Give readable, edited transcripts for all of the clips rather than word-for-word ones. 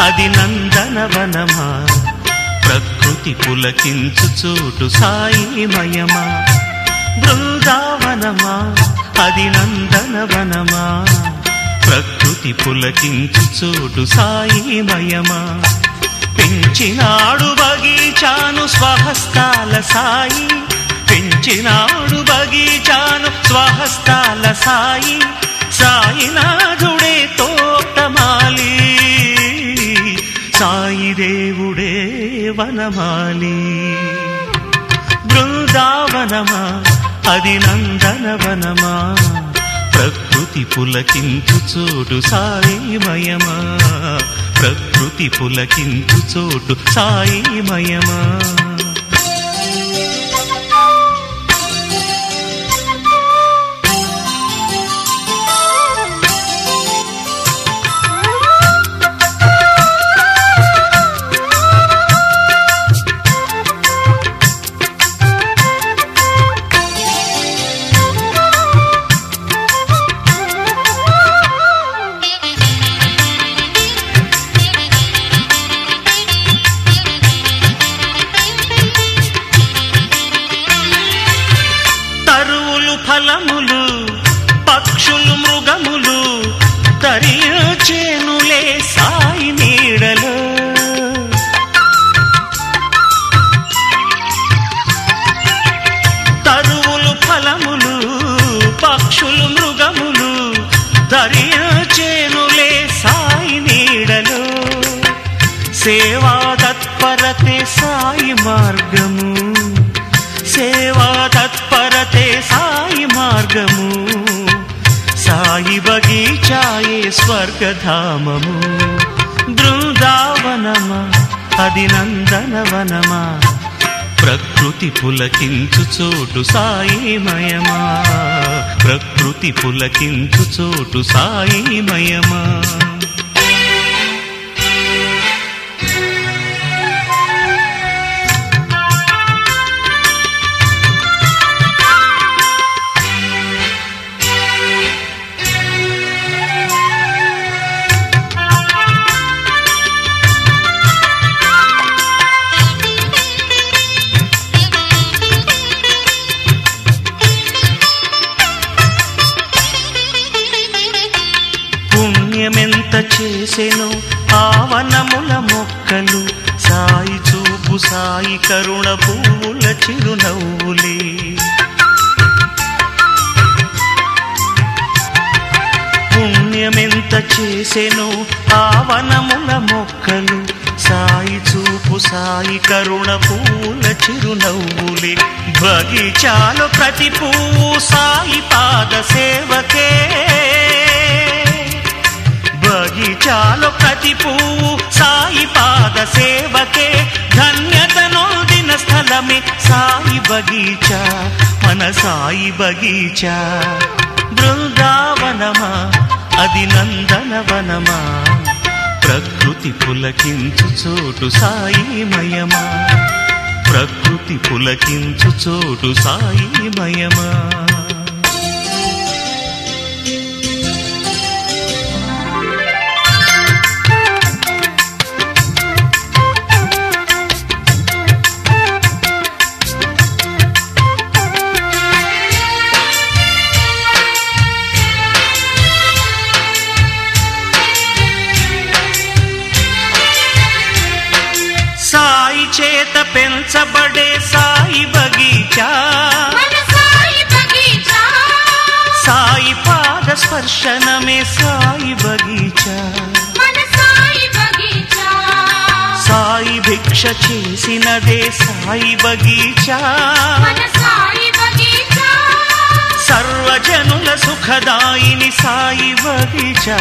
అది నందనవనమా ప్రకృతి పులకించు చోటు సాయిమయమా బృందావనమా అది నందనవనమా ప్రకృతి పులకించు చోటు సాయిమయమా పెంచినాడు బగీచాను స్వహస్తాల సాయి పెంచినాడు బగీచాను స్వహస్తాల సాయి సాయినాథుడే తోటమాలి సాయి దేవుడే వనమాలి బృందావనమా అది నందనవనమా ప్రకృతి పులకించు చోటు సాయిమయమా ప్రకృతి పులకించు చోటు సాయిమయమా ఫలములు పక్షులు మృగములు తరించేనులే సాయి నీడలో తరువులు ఫలములు పక్షులు మృగములు తరించేనులే సాయి నీడలో సేవా తత్పరతే సాయి మార్గము సేవా తత్పరతే సాయి మార్గము సాయి బగీచాయే స్వర్గధామము బృందావనమా అది నందనవనమా ప్రకృతి పులకించు చోటు సాయిమయమా ప్రకృతి పులకించు చోటు సాయిమయమా పుణ్యమెంత చేసెను ఆవనముల మొక్కలు సాయి చూపు సాయి కరుణ పువ్వుల చిరునవ్వులే పుణ్యమెంత చేసెను ఆవనముల మొక్కలు సాయి చూపు సాయి కరుణ పువ్వుల చిరునవ్వులే బగీచాలో ప్రతి పువ్వు సాయి పాద సేవకే బగీచాలో ప్రతి పువ్వు సాయి పాద సేవకే ధన్యత నొందిన స్థలమే సాయి బగీచా మన సాయి బగీచా బృందావనమా అది నందనవనమా ప్రకృతి పులకించు చోటు సాయిమయమా ప్రకృతి పులకించు చోటు సాయిమయమా సాయి చేత పెంచబడే సాయి బగీచా సాయి పాద స్పర్శనమే సాయి బగీచా సాయి భిక్ష చేసినదే సాయి బగీచా సర్వజనుల సుఖదాయిని సాయి బగీచా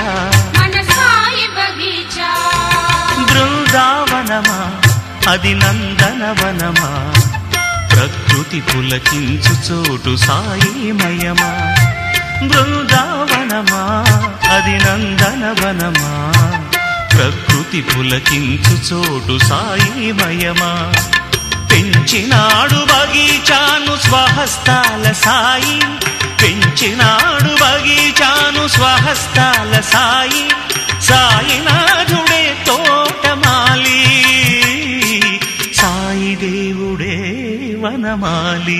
బృందావనమా అది నందనవనమా ప్రకృతి పులకించు చోటు సాయిమయమా బృందావనమా అది నందనవనమా ప్రకృతి పులకించు చోటు సాయిమయమా పెంచినాడు బగీచాను స్వహస్తాల సాయి పెంచినాడు బగీచాను స్వహస్తాల సాయి సాయినాథుడే తోట వనమాలి.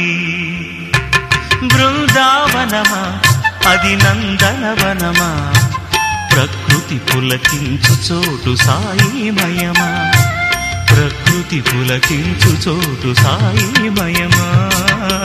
బృందావనమా అది నందనవనమా, ప్రకృతి పులకించు చోటు సాయిమయమా, ప్రకృతి పులకించు చోటు సాయిమయమా.